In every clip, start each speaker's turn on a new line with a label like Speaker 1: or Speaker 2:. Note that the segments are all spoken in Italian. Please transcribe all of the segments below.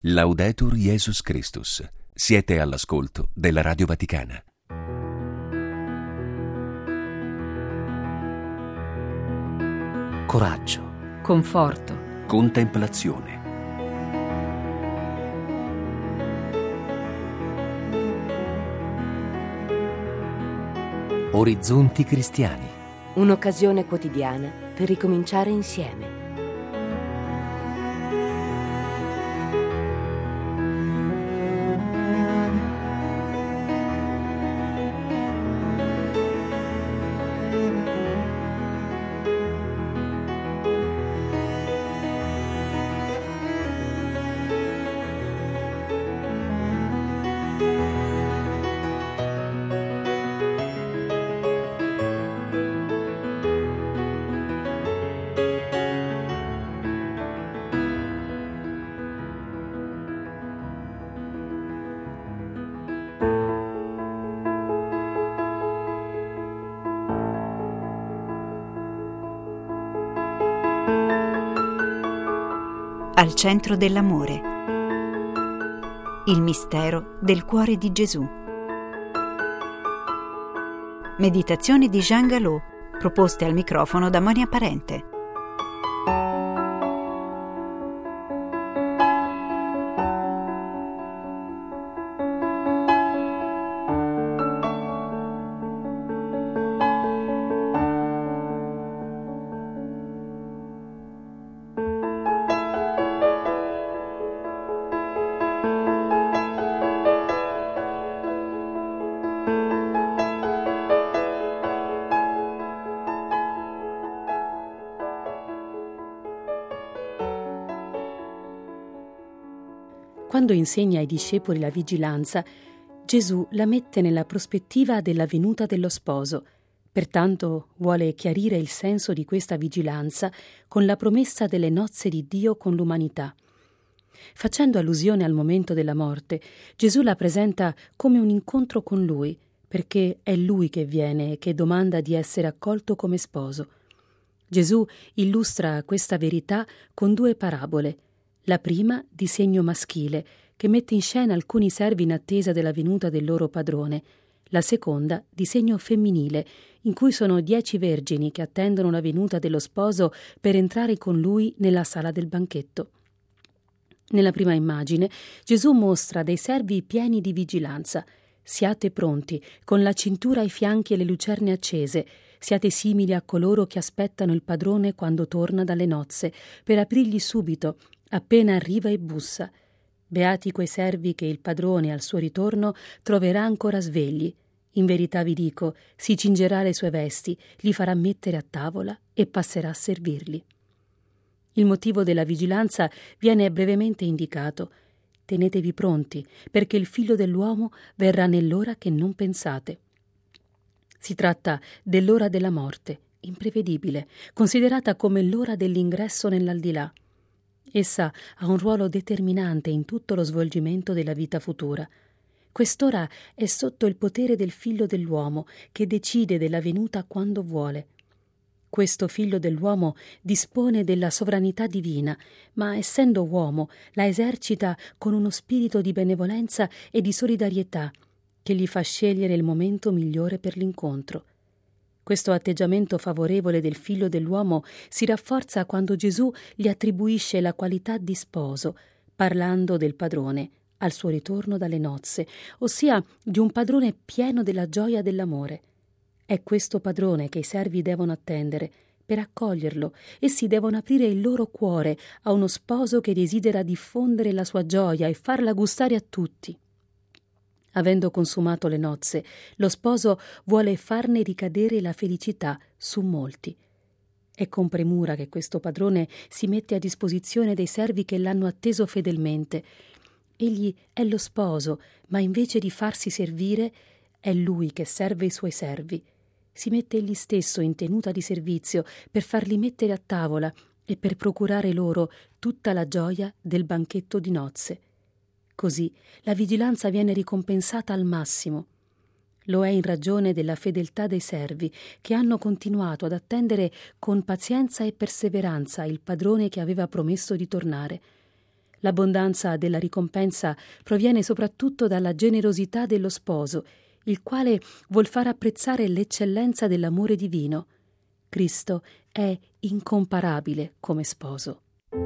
Speaker 1: Laudetur Jesus Christus. Siete all'ascolto della Radio Vaticana.
Speaker 2: Coraggio,
Speaker 3: conforto,
Speaker 1: Contemplazione.
Speaker 2: orizzonti cristiani.
Speaker 4: Un'occasione quotidiana per ricominciare insieme.
Speaker 5: Al centro dell'amore. Il mistero del cuore di Gesù. Meditazioni di Jean Galot, proposte al microfono da Monia Parente.
Speaker 3: Quando insegna ai discepoli la vigilanza, Gesù la mette nella prospettiva della venuta dello sposo. Pertanto vuole chiarire il senso di questa vigilanza con la promessa delle nozze di Dio con l'umanità. Facendo allusione al momento della morte, Gesù la presenta come un incontro con Lui, perché è Lui che viene e che domanda di essere accolto come sposo. Gesù illustra questa verità con due parabole. La prima di segno maschile, che mette in scena alcuni servi in attesa della venuta del loro padrone. La seconda di segno femminile, in cui sono 10 vergini che attendono la venuta dello sposo per entrare con lui nella sala del banchetto. Nella prima immagine, Gesù mostra dei servi pieni di vigilanza. Siate pronti, con la cintura ai fianchi e le lucerne accese. Siate simili a coloro che aspettano il padrone quando torna dalle nozze, per aprirgli subito, appena arriva e bussa. Beati quei servi che il padrone al suo ritorno troverà ancora svegli. In verità vi dico, si cingerà le sue vesti, li farà mettere a tavola e passerà a servirli. Il motivo della vigilanza viene brevemente indicato. Tenetevi pronti, perché il Figlio dell'uomo verrà nell'ora che non pensate. Si tratta dell'ora della morte, imprevedibile, considerata come l'ora dell'ingresso nell'aldilà. Essa ha un ruolo determinante in tutto lo svolgimento della vita futura. Quest'ora è sotto il potere del Figlio dell'uomo, che decide della venuta quando vuole. Questo Figlio dell'uomo dispone della sovranità divina, ma essendo uomo la esercita con uno spirito di benevolenza e di solidarietà che gli fa scegliere il momento migliore per l'incontro. Questo atteggiamento favorevole del Figlio dell'uomo si rafforza quando Gesù gli attribuisce la qualità di sposo, parlando del padrone al suo ritorno dalle nozze, ossia di un padrone pieno della gioia dell'amore. È questo padrone che i servi devono attendere. Per accoglierlo, essi devono aprire il loro cuore a uno sposo che desidera diffondere la sua gioia e farla gustare a tutti. Avendo consumato le nozze, lo sposo vuole farne ricadere la felicità su molti. È con premura che questo padrone si mette a disposizione dei servi che l'hanno atteso fedelmente. Egli è lo sposo, ma invece di farsi servire, è lui che serve i suoi servi. Si mette egli stesso in tenuta di servizio per farli mettere a tavola e per procurare loro tutta la gioia del banchetto di nozze. Così la vigilanza viene ricompensata al massimo. Lo è in ragione della fedeltà dei servi, che hanno continuato ad attendere con pazienza e perseveranza il padrone che aveva promesso di tornare. L'abbondanza della ricompensa proviene soprattutto dalla generosità dello sposo, il quale vuol far apprezzare l'eccellenza dell'amore divino. Cristo è incomparabile come sposo.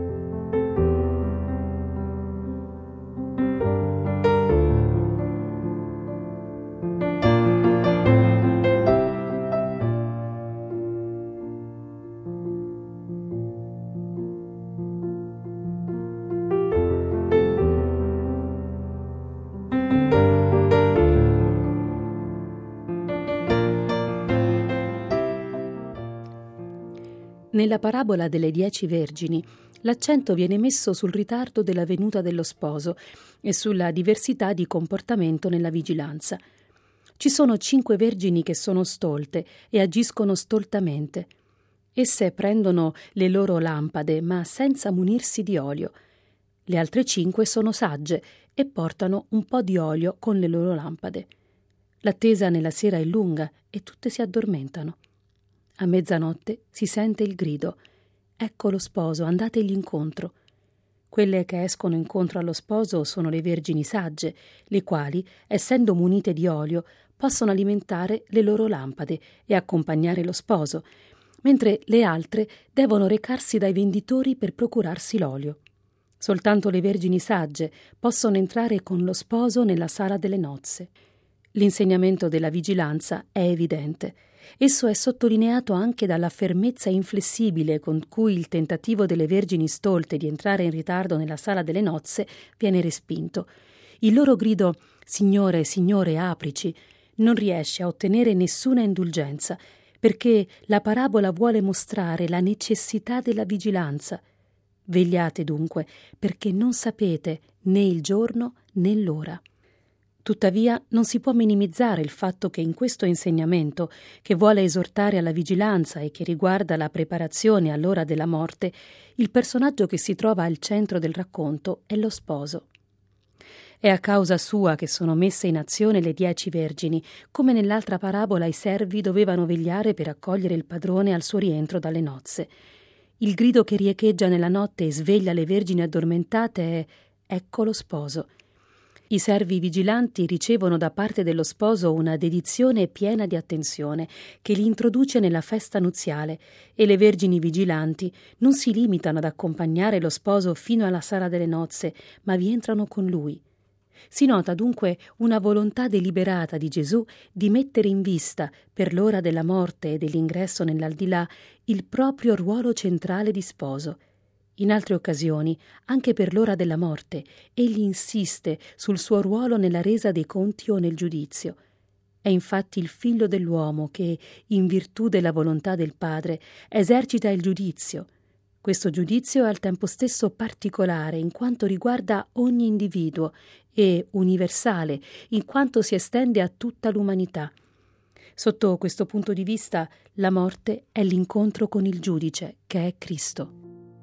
Speaker 3: Nella parabola delle 10 vergini, l'accento viene messo sul ritardo della venuta dello sposo e sulla diversità di comportamento nella vigilanza. Ci sono 5 vergini che sono stolte e agiscono stoltamente. Esse prendono le loro lampade, ma senza munirsi di olio. Le altre 5 sono sagge e portano un po' di olio con le loro lampade. L'attesa nella sera è lunga e tutte si addormentano. A mezzanotte si sente il grido: «Ecco lo sposo, andategli incontro». Quelle che escono incontro allo sposo sono le vergini sagge, le quali, essendo munite di olio, possono alimentare le loro lampade e accompagnare lo sposo, mentre le altre devono recarsi dai venditori per procurarsi l'olio. Soltanto le vergini sagge possono entrare con lo sposo nella sala delle nozze. L'insegnamento della vigilanza è evidente. Esso è sottolineato anche dalla fermezza inflessibile con cui il tentativo delle vergini stolte di entrare in ritardo nella sala delle nozze viene respinto. Il loro grido «Signore, Signore, aprici» non riesce a ottenere nessuna indulgenza, perché la parabola vuole mostrare la necessità della vigilanza. Vegliate dunque, perché non sapete né il giorno né l'ora. Tuttavia non si può minimizzare il fatto che in questo insegnamento, che vuole esortare alla vigilanza e che riguarda la preparazione all'ora della morte, il personaggio che si trova al centro del racconto è lo sposo. È a causa sua che sono messe in azione le 10 vergini, come nell'altra parabola i servi dovevano vegliare per accogliere il padrone al suo rientro dalle nozze. Il grido che riecheggia nella notte e sveglia le vergini addormentate è «Ecco lo sposo». I servi vigilanti ricevono da parte dello sposo una dedizione piena di attenzione che li introduce nella festa nuziale, e le vergini vigilanti non si limitano ad accompagnare lo sposo fino alla sala delle nozze, ma vi entrano con lui. Si nota dunque una volontà deliberata di Gesù di mettere in vista, per l'ora della morte e dell'ingresso nell'aldilà, il proprio ruolo centrale di sposo. In altre occasioni, anche per l'ora della morte, egli insiste sul suo ruolo nella resa dei conti o nel giudizio. È infatti il figlio dell'uomo che, in virtù della volontà del Padre, esercita il giudizio. Questo giudizio è al tempo stesso particolare in quanto riguarda ogni individuo e universale in quanto si estende a tutta l'umanità. Sotto questo punto di vista, la morte è l'incontro con il giudice, che è Cristo.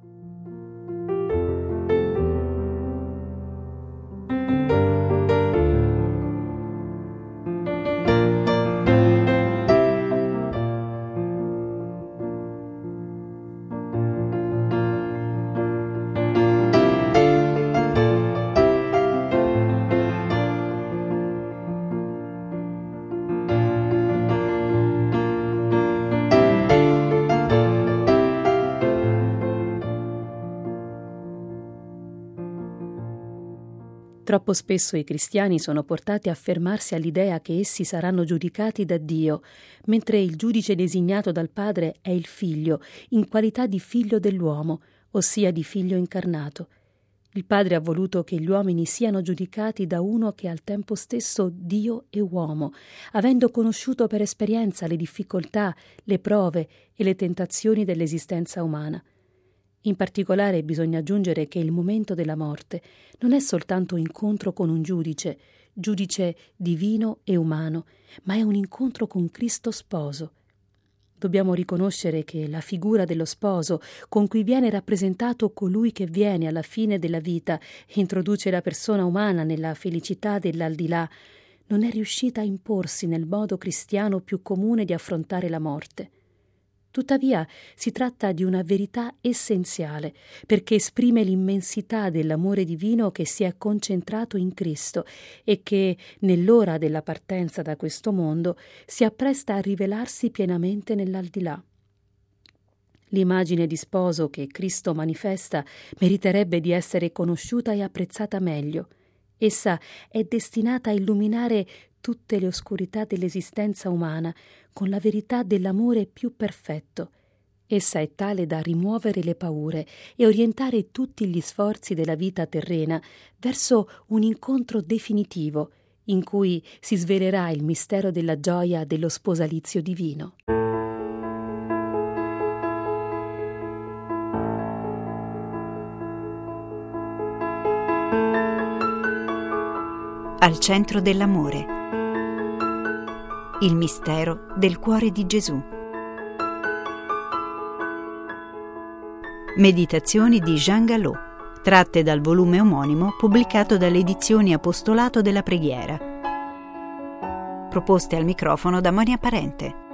Speaker 3: Troppo spesso i cristiani sono portati a fermarsi all'idea che essi saranno giudicati da Dio, mentre il giudice designato dal Padre è il Figlio, in qualità di figlio dell'uomo, ossia di figlio incarnato. Il Padre ha voluto che gli uomini siano giudicati da uno che è al tempo stesso Dio e uomo, avendo conosciuto per esperienza le difficoltà, le prove e le tentazioni dell'esistenza umana. In particolare bisogna aggiungere che il momento della morte non è soltanto incontro con un giudice divino e umano, ma è un incontro con Cristo sposo. Dobbiamo riconoscere che la figura dello sposo, con cui viene rappresentato colui che viene alla fine della vita e introduce la persona umana nella felicità dell'aldilà, non è riuscita a imporsi nel modo cristiano più comune di affrontare la morte. Tuttavia si tratta di una verità essenziale, perché esprime l'immensità dell'amore divino che si è concentrato in Cristo e che, nell'ora della partenza da questo mondo, si appresta a rivelarsi pienamente nell'aldilà. L'immagine di sposo che Cristo manifesta meriterebbe di essere conosciuta e apprezzata meglio. Essa è destinata a illuminare tutte le oscurità dell'esistenza umana con la verità dell'amore più perfetto. Essa è tale da rimuovere le paure e orientare tutti gli sforzi della vita terrena verso un incontro definitivo in cui si svelerà il mistero della gioia dello sposalizio divino.
Speaker 5: Al centro dell'amore. Il mistero del cuore di Gesù. Meditazioni di Jean Galot, tratte dal volume omonimo pubblicato dalle edizioni Apostolato della Preghiera. Proposte al microfono da Monia Parente.